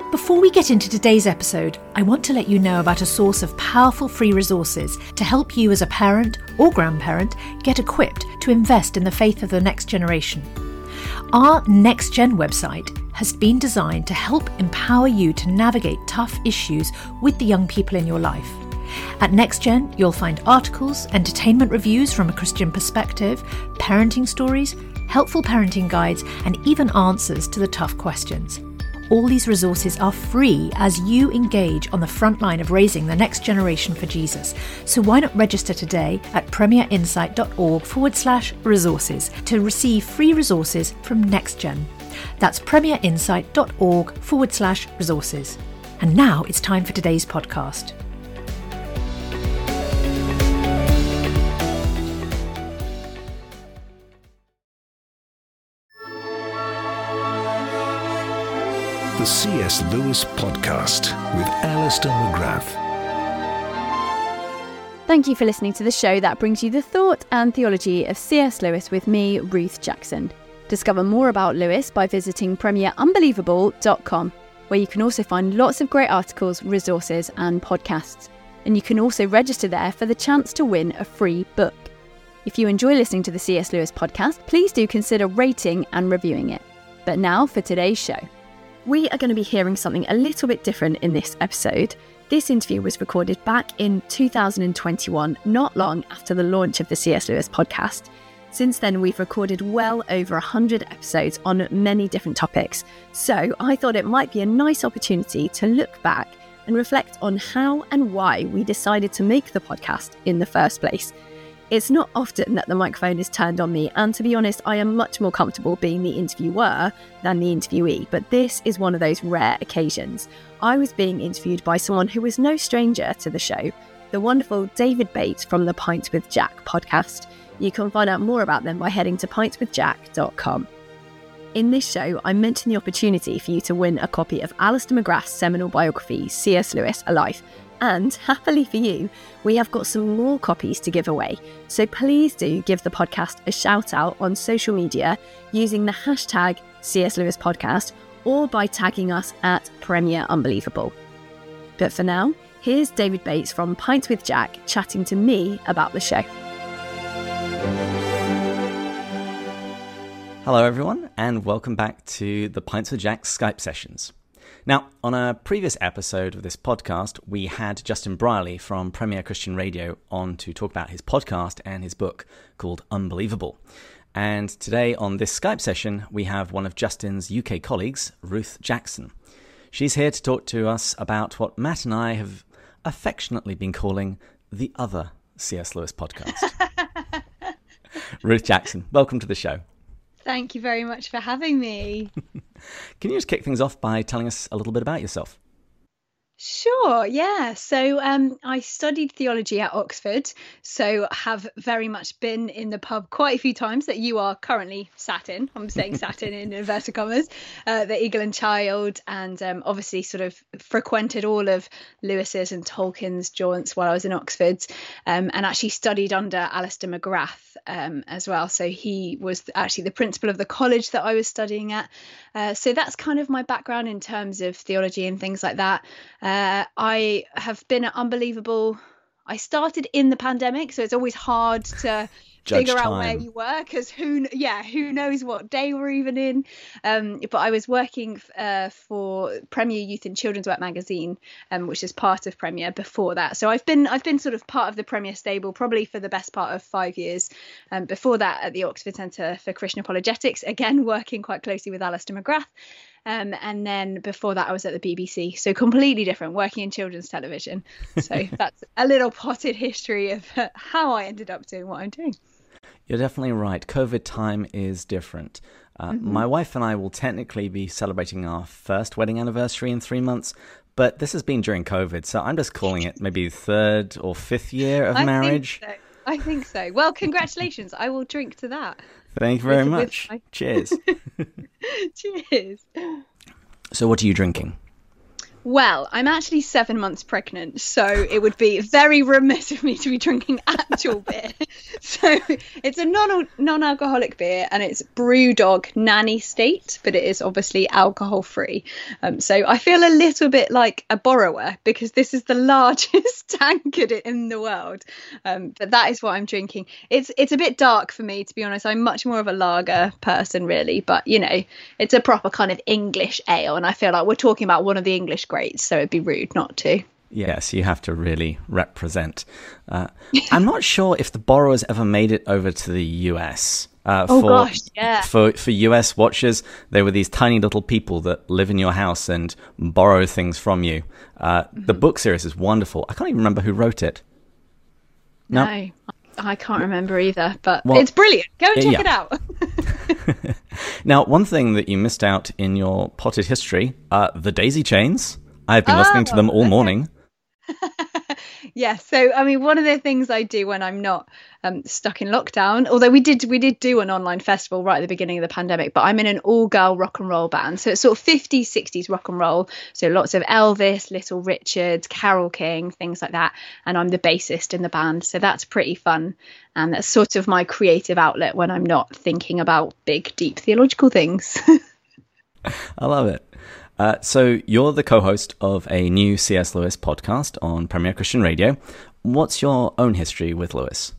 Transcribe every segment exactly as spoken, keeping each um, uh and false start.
Before we get into today's episode, I want to let you know about a source of powerful free resources to help you as a parent or grandparent get equipped to invest in the faith of the next generation. Our Next Gen website has been designed to help empower you to navigate tough issues with the young people in your life. At Next Gen, you'll find articles, entertainment reviews from a Christian perspective, parenting stories, helpful parenting guides, and even answers to the tough questions. All these resources are free as you engage on the front line of raising the next generation for Jesus. So why not register today at premierinsight.org forward slash resources to receive free resources from NextGen. That's premierinsight.org forward slash resources. And now it's time for today's podcast. The C S Lewis Podcast with Alistair McGrath. Thank you for listening to the show that brings you the thought and theology of C S Lewis with me, Ruth Jackson. Discover more about Lewis by visiting premier unbelievable dot com, where you can also find lots of great articles, resources and podcasts. And you can also register there for the chance to win a free book. If you enjoy listening to the C S Lewis Podcast, please do consider rating and reviewing it. But now for today's show. We are going to be hearing something a little bit different in this episode. This interview was recorded back in two thousand twenty-one, not long after the launch of the C S Lewis podcast. Since then, we've recorded well over one hundred episodes on many different topics. So I thought it might be a nice opportunity to look back and reflect on how and why we decided to make the podcast in the first place. It's not often that the microphone is turned on me, and to be honest, I am much more comfortable being the interviewer than the interviewee, but this is one of those rare occasions. I was being interviewed by someone who was no stranger to the show, the wonderful David Bates from the Pints with Jack podcast. You can find out more about them by heading to pints with jack dot com. In this show, I mentioned the opportunity for you to win a copy of Alistair McGrath's seminal biography, C S Lewis, A Life. And happily for you, we have got some more copies to give away. So please do give the podcast a shout out on social media using the hashtag C S Lewis Podcast or by tagging us at Premier Unbelievable. But for now, here's David Bates from Pints with Jack chatting to me about the show. Hello everyone, and welcome back to the Pints with Jack Skype sessions. Now, on a previous episode of this podcast, we had Justin Brierley from Premier Christian Radio on to talk about his podcast and his book called Unbelievable. And today on this Skype session, we have one of Justin's U K colleagues, Ruth Jackson. She's here to talk to us about what Matt and I have affectionately been calling the other C S Lewis podcast. Ruth Jackson, welcome to the show. Thank you very much for having me. Can you just kick things off by telling us a little bit about yourself? Sure, yeah. So um, I studied theology at Oxford, so have very much been in the pub quite a few times that you are currently sat in. I'm saying sat in in inverted commas, uh, the Eagle and Child, and um, obviously sort of frequented all of Lewis's and Tolkien's jaunts while I was in Oxford, um, and actually studied under Alistair McGrath um, as well. So he was actually the principal of the college that I was studying at. Uh, so that's kind of my background in terms of theology and things like that. Uh, I have been at Unbelievable. I started in the pandemic, so it's always hard to Judge figure time. out where you were, because who, yeah, who knows what day we're even in. Um, but I was working uh, for Premier Youth and Children's Work magazine, um, which is part of Premier before that. So I've been I've been sort of part of the Premier stable probably for the best part of five years. Um, before that, at the Oxford Centre for Christian Apologetics, again working quite closely with Alistair McGrath. Um, and then before that, I was at the B B C. So completely different, working in children's television. So that's a little potted history of uh, how I ended up doing what I'm doing. You're definitely right. COVID time is different. Uh, mm-hmm. My wife and I will technically be celebrating our first wedding anniversary in three months, but this has been during COVID, so I'm just calling it maybe third or fifth year of I marriage. Think so. I think so. Well, congratulations. I will drink to that. Thank you very with, much. With my... Cheers. Cheers. So what are you drinking? Well, I'm actually seven months pregnant, so it would be very remiss of me to be drinking actual beer. So it's a non non-alcoholic beer, and it's Brewdog Nanny State, but it is obviously alcohol-free. Um, so I feel a little bit like a borrower because this is the largest tankard in the world. Um, but that is what I'm drinking. It's it's a bit dark for me, to be honest. I'm much more of a lager person, really. But, you know, it's a proper kind of English ale, and I feel like we're talking about one of the English greats, so it'd be rude not to. Yes, you have to really represent. Uh, I'm not sure if the borrowers ever made it over to the U S. Uh, oh, for, gosh, yeah. For, for U S watchers, they were these tiny little people that live in your house and borrow things from you. Uh, mm-hmm. The book series is wonderful. I can't even remember who wrote it. No, no I can't remember either, but well, it's brilliant. Go and check yeah. it out. Now, one thing that you missed out in your potted history, uh, the daisy chains. I've been oh, listening to them all morning. Yeah, so I mean, one of the things I do when I'm not um, stuck in lockdown, although we did we did do an online festival right at the beginning of the pandemic, but I'm in an all-girl rock and roll band, so it's sort of fifties, sixties rock and roll, so lots of Elvis, Little Richard, Carole King, things like that, and I'm the bassist in the band, so that's pretty fun, and that's sort of my creative outlet when I'm not thinking about big, deep theological things. I love it. Uh, so you're the co-host of a new C S Lewis podcast on Premier Christian Radio. What's your own history with Lewis?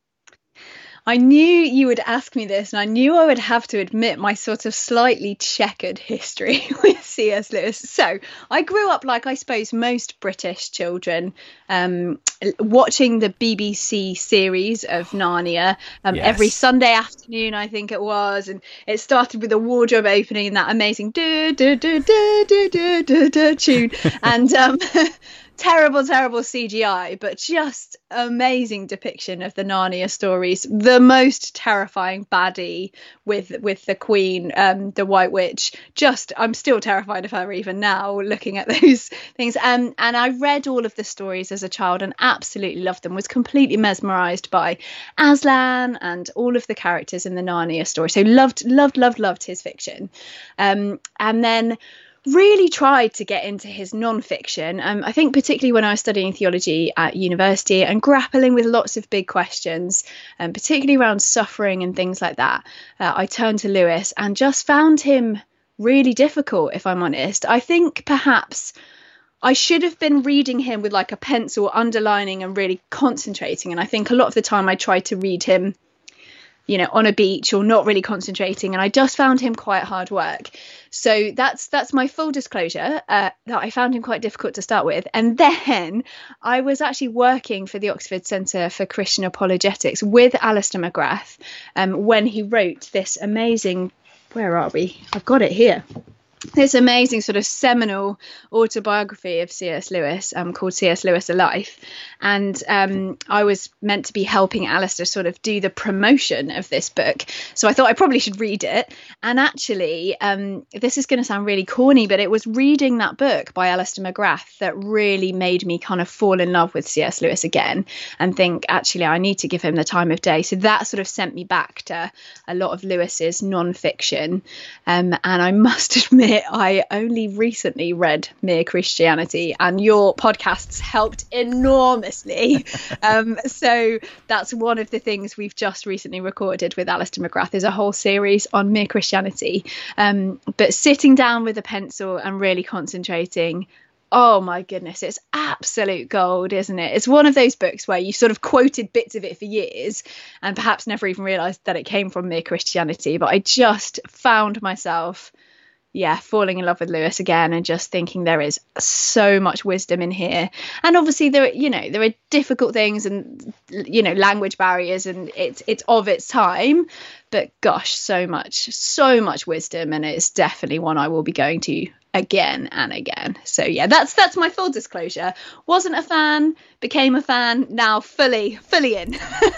I knew you would ask me this, and I knew I would have to admit my sort of slightly checkered history with C S Lewis. So I grew up, like I suppose most British children, um, watching the B B C series of Narnia um, yes. every Sunday afternoon, I think it was. And it started with a wardrobe opening and that amazing do do do do do do do do tune. And um, terrible, terrible C G I, but just amazing depiction of the Narnia stories. The most terrifying baddie with with the Queen, um, the White Witch. Just, I'm still terrified of her even now, looking at those things. Um, and I read all of the stories as a child and absolutely loved them. Was completely mesmerised by Aslan and all of the characters in the Narnia story. So loved, loved, loved, loved his fiction. Um, and then really tried to get into his non-fiction. Um, I think particularly when I was studying theology at university and grappling with lots of big questions, um, particularly around suffering and things like that, uh, I turned to Lewis and just found him really difficult, if I'm honest. I think perhaps I should have been reading him with like a pencil, underlining and really concentrating. And I think a lot of the time I tried to read him, you know, on a beach or not really concentrating. And I just found him quite hard work. So that's that's my full disclosure, uh, that I found him quite difficult to start with. And then I was actually working for the Oxford Centre for Christian Apologetics with Alister McGrath um, when he wrote this amazing, where are we? I've got it here. This amazing sort of seminal autobiography of C S Lewis um, called C S Lewis A Life. And um, I was meant to be helping Alister sort of do the promotion of this book. So I thought I probably should read it. And actually, um, this is going to sound really corny, but it was reading that book by Alister McGrath that really made me kind of fall in love with C S Lewis again and think, actually, I need to give him the time of day. So that sort of sent me back to a lot of Lewis's non-fiction. Um, and I must admit, I only recently read Mere Christianity, and your podcasts helped enormously. um, so that's one of the things we've just recently recorded with Alister McGrath, is a whole series on Mere Christianity. Um, but sitting down with a pencil and really concentrating, oh my goodness, it's absolute gold, isn't it? It's one of those books where you sort of quoted bits of it for years and perhaps never even realised that it came from Mere Christianity. But I just found myself yeah, falling in love with Lewis again and just thinking there is so much wisdom in here. And obviously there are, you know, there are difficult things and, you know, language barriers, and it's it's of its time. But gosh, so much, so much wisdom. And it's definitely one I will be going to again and again. So yeah, that's that's my full disclosure. Wasn't a fan, became a fan, now fully, fully in.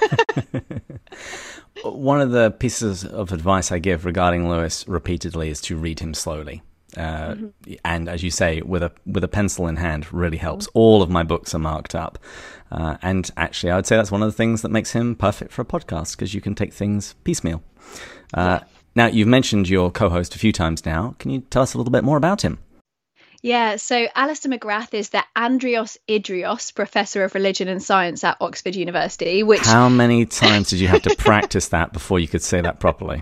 One of the pieces of advice I give regarding Lewis repeatedly is to read him slowly. Uh, mm-hmm. And as you say, with a with a pencil in hand really helps. Mm-hmm. All of my books are marked up. Uh, and actually, I would say that's one of the things that makes him perfect for a podcast, because you can take things piecemeal. Uh, yeah. Now, you've mentioned your co-host a few times now. Can you tell us a little bit more about him? Yeah, so Alistair McGrath is the Andrios Idrios Professor of Religion and Science at Oxford University, which... How many times did you have to practice that before you could say that properly?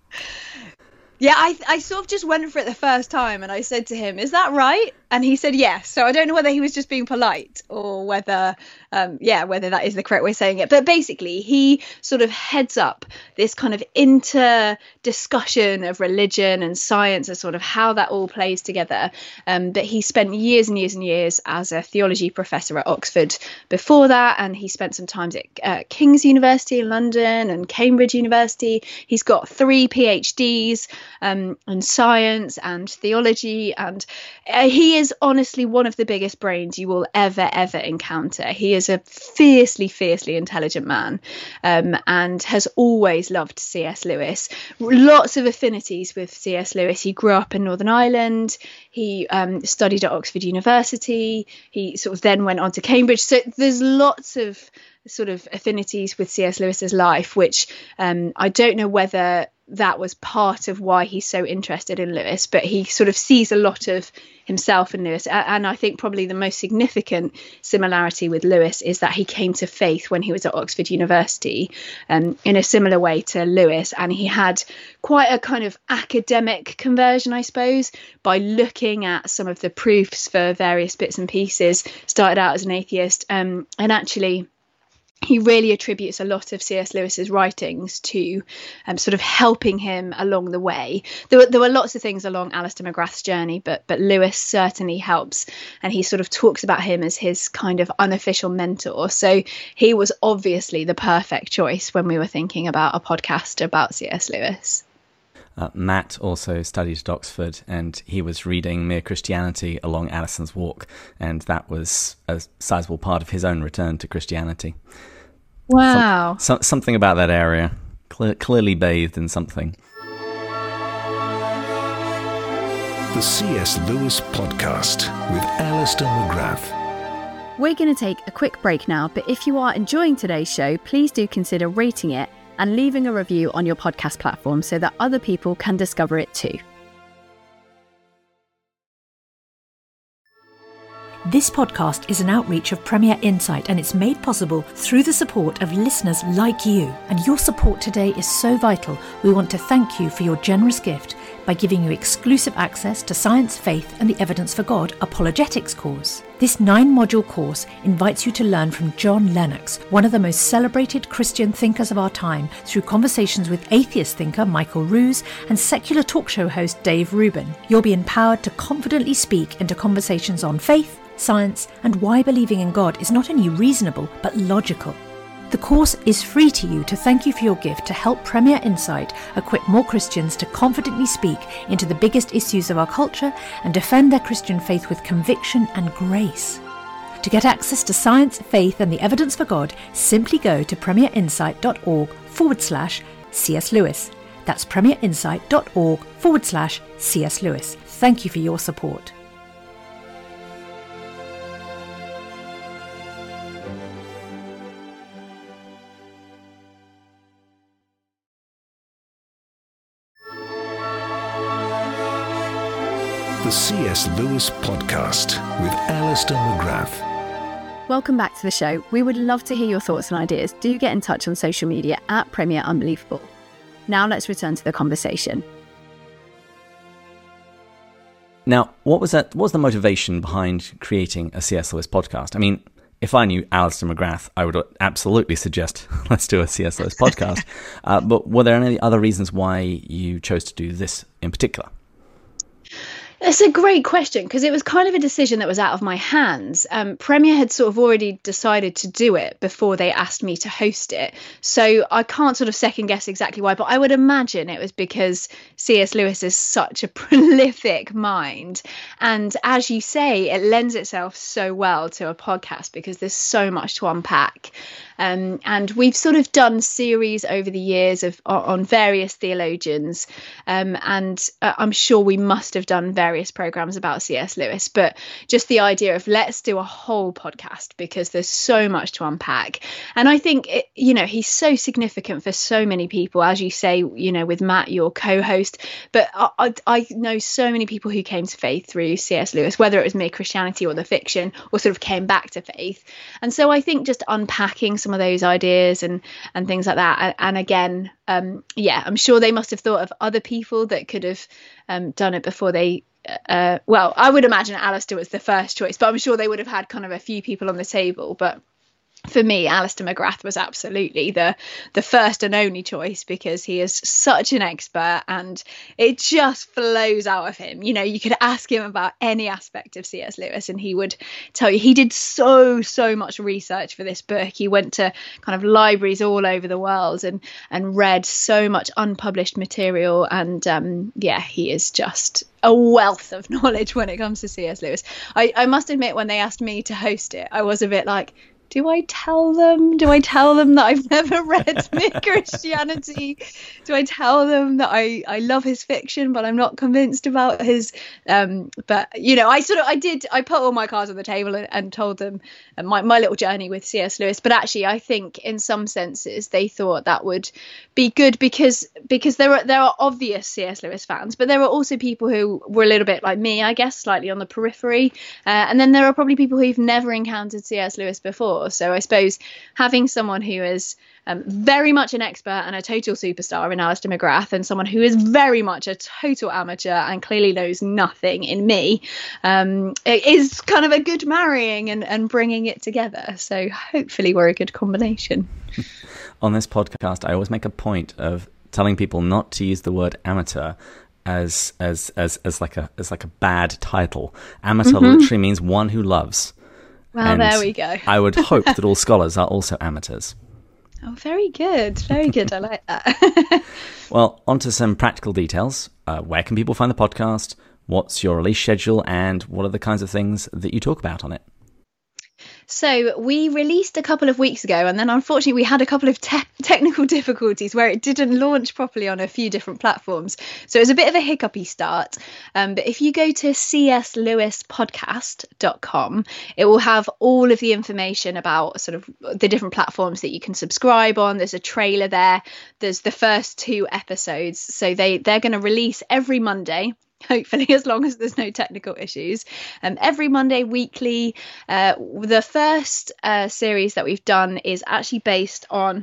Yeah, I I sort of just went for it the first time and I said to him, is that right? And he said yes. So I don't know whether he was just being polite or whether, um, yeah, whether that is the correct way of saying it. But basically, he sort of heads up this kind of inter-discussion of religion and science and sort of how that all plays together. Um, but he spent years and years and years as a theology professor at Oxford before that. And he spent some time at uh, King's University in London and Cambridge University. He's got three PhDs um, in science and theology. And uh, he is honestly one of the biggest brains you will ever, ever encounter. He is a fiercely, fiercely intelligent man um, and has always loved C S Lewis. Lots of affinities with C S Lewis. He grew up in Northern Ireland. He um, studied at Oxford University. He sort of then went on to Cambridge. So there's lots of sort of affinities with C S Lewis's life, which um, I don't know whether that was part of why he's so interested in Lewis, but he sort of sees a lot of himself in Lewis. And I think probably the most significant similarity with Lewis is that he came to faith when he was at Oxford University um, in a similar way to Lewis. And he had quite a kind of academic conversion, I suppose, by looking at some of the proofs for various bits and pieces. Started out as an atheist um, and actually he really attributes a lot of C S Lewis's writings to um, sort of helping him along the way. There were, there were lots of things along Alistair McGrath's journey, but but Lewis certainly helps. And he sort of talks about him as his kind of unofficial mentor. So he was obviously the perfect choice when we were thinking about a podcast about C S Lewis. Uh, Matt also studied at Oxford and he was reading Mere Christianity along Addison's Walk, and that was a sizable part of his own return to Christianity. Wow. Some, so, something about that area, Cle- clearly bathed in something. The C S Lewis Podcast with Alistair McGrath. We're going to take a quick break now, but if you are enjoying today's show, please do consider rating it and leaving a review on your podcast platform so that other people can discover it too. This podcast is an outreach of Premier Insight, and it's made possible through the support of listeners like you. And your support today is so vital. We want to thank you for your generous gift by giving you exclusive access to Science, Faith and the Evidence for God Apologetics course. This nine-module course invites you to learn from John Lennox, one of the most celebrated Christian thinkers of our time, through conversations with atheist thinker Michael Ruse and secular talk show host Dave Rubin. You'll be empowered to confidently speak into conversations on faith, science, and why believing in God is not only reasonable, but logical. The course is free to you to thank you for your gift to help Premier Insight equip more Christians to confidently speak into the biggest issues of our culture and defend their Christian faith with conviction and grace. To get access to Science, Faith and the Evidence for God, simply go to premierinsight.org forward slash C.S. Lewis. That's premierinsight.org forward slash C.S. Lewis. Thank you for your support. The C S Lewis Podcast with Alistair McGrath. Welcome back to the show. We would love to hear your thoughts and ideas. Do get in touch on social media at Premier Unbelievable. Now let's return to the conversation. Now, what was that? What was the motivation behind creating a C S Lewis podcast? I mean, if I knew Alistair McGrath, I would absolutely suggest let's do a C S Lewis podcast. uh, but were there any other reasons why you chose to do this in particular? It's a great question because it was kind of a decision that was out of my hands. Um, Premier had sort of already decided to do it before they asked me to host it. So I can't sort of second guess exactly why, but I would imagine it was because C S Lewis is such a prolific mind. And as you say, it lends itself so well to a podcast because there's so much to unpack. Um, and we've sort of done series over the years of on various theologians. Um, and uh, I'm sure we must have done various various programs about C S Lewis, but just the idea of let's do a whole podcast because there's so much to unpack. And I think, it, you know, he's so significant for so many people, as you say, you know, with Matt, your co-host. But I, I, I know so many people who came to faith through C S Lewis, whether it was Mere Christianity or the fiction, or sort of came back to faith. And so I think just unpacking some of those ideas and and things like that. And, and again, um, yeah, I'm sure they must have thought of other people that could have um, done it before they. Uh, well, I would imagine Alistair was the first choice, but I'm sure they would have had kind of a few people on the table. But for me, Alistair McGrath was absolutely the the first and only choice, because he is such an expert and it just flows out of him. You know, you could ask him about any aspect of C S Lewis and he would tell you. He did so, so much research for this book. He went to kind of libraries all over the world and, and read so much unpublished material. And um, yeah, he is just a wealth of knowledge when it comes to C S Lewis. I, I must admit, when they asked me to host it, I was a bit like, do I tell them? Do I tell them that I've never read Mere Christianity? Do I tell them that I, I love his fiction, but I'm not convinced about his? Um, but, you know, I sort of, I did, I put all my cards on the table and, and told them my, my little journey with C S Lewis. But actually, I think in some senses, they thought that would be good because because there are, there are obvious C S Lewis fans, but there are also people who were a little bit like me, I guess, slightly on the periphery. Uh, and then there are probably people who've never encountered C S Lewis before. So I suppose having someone who is um, very much an expert and a total superstar in Alistair McGrath, and someone who is very much a total amateur and clearly knows nothing in me, um, it is kind of a good marrying and, and bringing it together. So hopefully we're a good combination. On this podcast, I always make a point of telling people not to use the word amateur as as as as like a as like a bad title. Amateur mm-hmm. literally means one who loves. Well, and there we go. I would hope that all scholars are also amateurs. Oh, very good. Very good. I like that. Well, on to some practical details. Uh, where can people find the podcast? What's your release schedule? And what are the kinds of things that you talk about on it? So we released a couple of weeks ago, and then unfortunately we had a couple of te- technical difficulties where it didn't launch properly on a few different platforms. So it was a bit of a hiccupy start. Um, but if you go to c s lewis podcast dot com, it will have all of the information about sort of the different platforms that you can subscribe on. There's a trailer there. There's the first two episodes. So they, they're going to release every Monday. Hopefully, as long as there's no technical issues. Um, every Monday, weekly. Uh, the first uh, series that we've done is actually based on...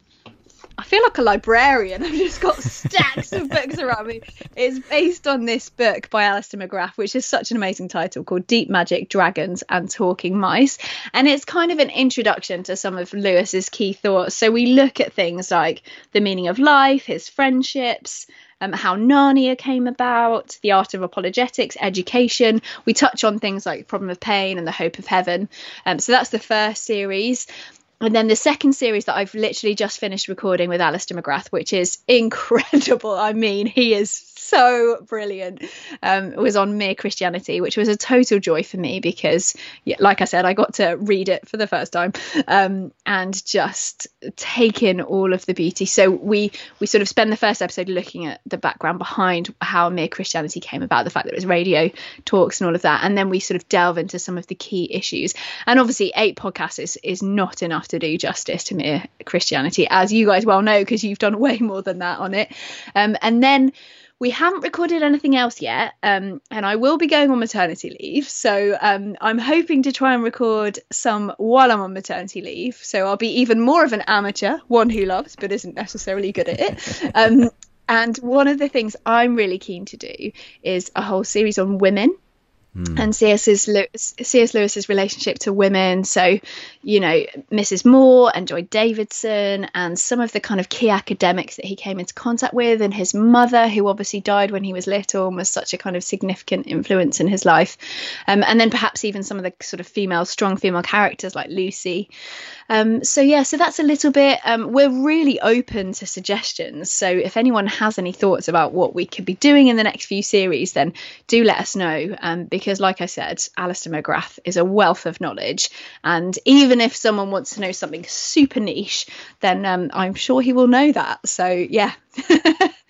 I feel like a librarian. I've just got stacks of books around me. It's based on this book by Alistair McGrath, which is such an amazing title, called Deep Magic, Dragons and Talking Mice. And it's kind of an introduction to some of Lewis's key thoughts. So we look at things like the meaning of life, his friendships, Um, how Narnia came about, the art of apologetics, education. We touch on things like Problem of Pain and the Hope of Heaven. Um, so that's the first series. And then the second series that I've literally just finished recording with Alistair McGrath, which is incredible. I mean, he is so brilliant. Um, it was on Mere Christianity, which was a total joy for me because, yeah, like I said, I got to read it for the first time um, and just take in all of the beauty. So we we sort of spend the first episode looking at the background behind how Mere Christianity came about, the fact that it was radio talks and all of that. And then we sort of delve into some of the key issues. And obviously eight podcasts is, is not enough to do justice to Mere Christianity, as you guys well know, because you've done way more than that on it. Um, and then we haven't recorded anything else yet, um, and I will be going on maternity leave. So um, I'm hoping to try and record some while I'm on maternity leave. So I'll be even more of an amateur, one who loves but isn't necessarily good at it. Um, and one of the things I'm really keen to do is a whole series on women. Mm. And C S Lewis, C S Lewis's relationship to women. So, you know, Missus Moore and Joy Davidson and some of the kind of key academics that he came into contact with, and his mother, who obviously died when he was little and was such a kind of significant influence in his life. Um, and then perhaps even some of the sort of female, strong female characters like Lucy. Um, so, yeah, so that's a little bit, um, we're really open to suggestions. So if anyone has any thoughts about what we could be doing in the next few series, then do let us know. Um, because like I said, Alistair McGrath is a wealth of knowledge. And even if someone wants to know something super niche, then um, I'm sure he will know that. So, yeah.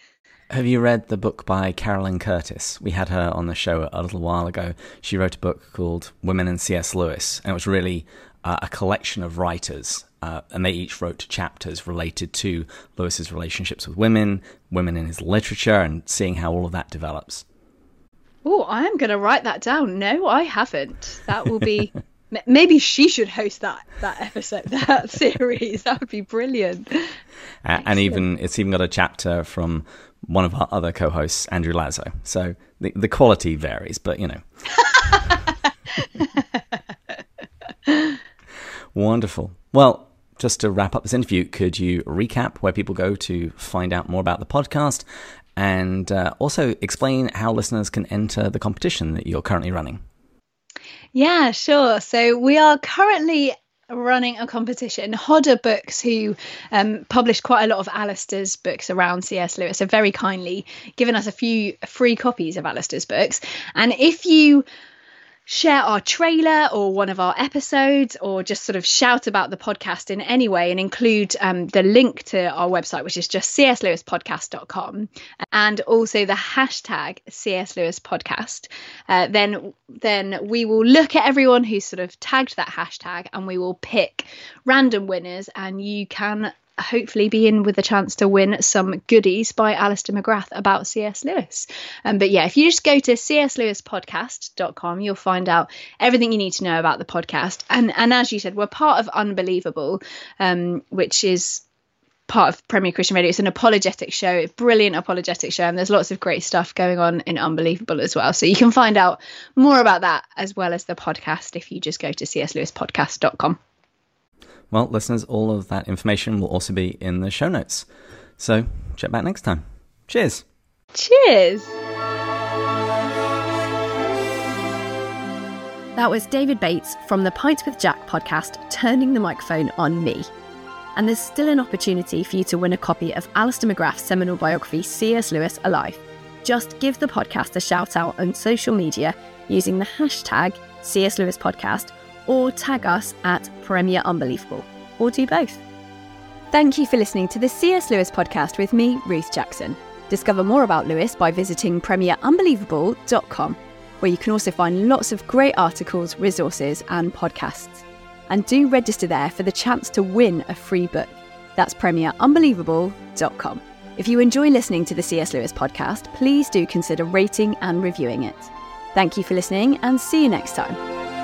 Have you read the book by Carolyn Curtis? We had her on the show a little while ago. She wrote a book called Women and C S Lewis, and it was really uh, a collection of writers, uh, and they each wrote chapters related to Lewis's relationships with women, women in his literature, and seeing how all of that develops. Oh, I am going to write that down. No, I haven't. That will be... Maybe she should host that that episode, that series. That would be brilliant. Uh, and even it's even got a chapter from one of our other co-hosts, Andrew Lazo. So the the quality varies, but you know. Wonderful. Well, just to wrap up this interview, could you recap where people go to find out more about the podcast, and uh, also explain how listeners can enter the competition that you're currently running? Yeah, sure. So we are currently running a competition. Hodder Books, who um, published quite a lot of Alistair's books around C S Lewis, have very kindly given us a few free copies of Alistair's books. And if you share our trailer or one of our episodes, or just sort of shout about the podcast in any way and include um, the link to our website, which is just c s lewis podcast dot com, and also the hashtag C S Lewis Podcast, uh, then then we will look at everyone who's sort of tagged that hashtag, and we will pick random winners, and you can hopefully be in with a chance to win some goodies by Alistair McGrath about C S Lewis. Um, but yeah, if you just go to c s lewis podcast dot com, you'll find out everything you need to know about the podcast. And and as you said, we're part of Unbelievable, um, which is part of Premier Christian Radio. It's an apologetic show, a brilliant apologetic show, and there's lots of great stuff going on in Unbelievable as well. So you can find out more about that as well as the podcast if you just go to c s lewis podcast dot com. Well, listeners, all of that information will also be in the show notes. So check back next time. Cheers. Cheers. That was David Bates from the Pints with Jack podcast turning the microphone on me. And there's still an opportunity for you to win a copy of Alistair McGrath's seminal biography, C S Lewis Alive. Just give the podcast a shout out on social media using the hashtag C S Lewis Podcast, or tag us at Premier Unbelievable, or do both. Thank you for listening to the C S Lewis Podcast with me, Ruth Jackson. Discover more about Lewis by visiting premier unbelievable dot com, where you can also find lots of great articles, resources and podcasts. And do register there for the chance to win a free book. That's premier unbelievable dot com. If you enjoy listening to the C S Lewis Podcast, please do consider rating and reviewing it. Thank you for listening, and see you next time.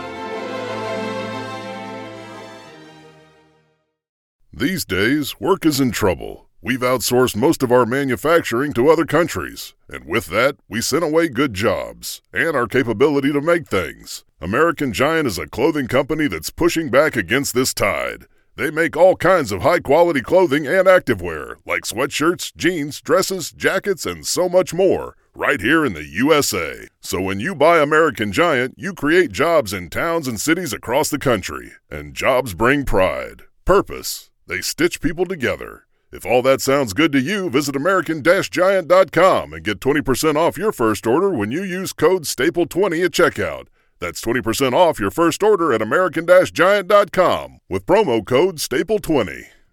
These days, work is in trouble. We've outsourced most of our manufacturing to other countries, and with that, we sent away good jobs and our capability to make things. American Giant is a clothing company that's pushing back against this tide. They make all kinds of high-quality clothing and activewear, like sweatshirts, jeans, dresses, jackets, and so much more, right here in the U S A. So when you buy American Giant, you create jobs in towns and cities across the country. And jobs bring pride, purpose. They stitch people together. If all that sounds good to you, visit American Giant dot com and get twenty percent off your first order when you use code staple twenty at checkout. That's twenty percent off your first order at American Giant dot com with promo code staple twenty.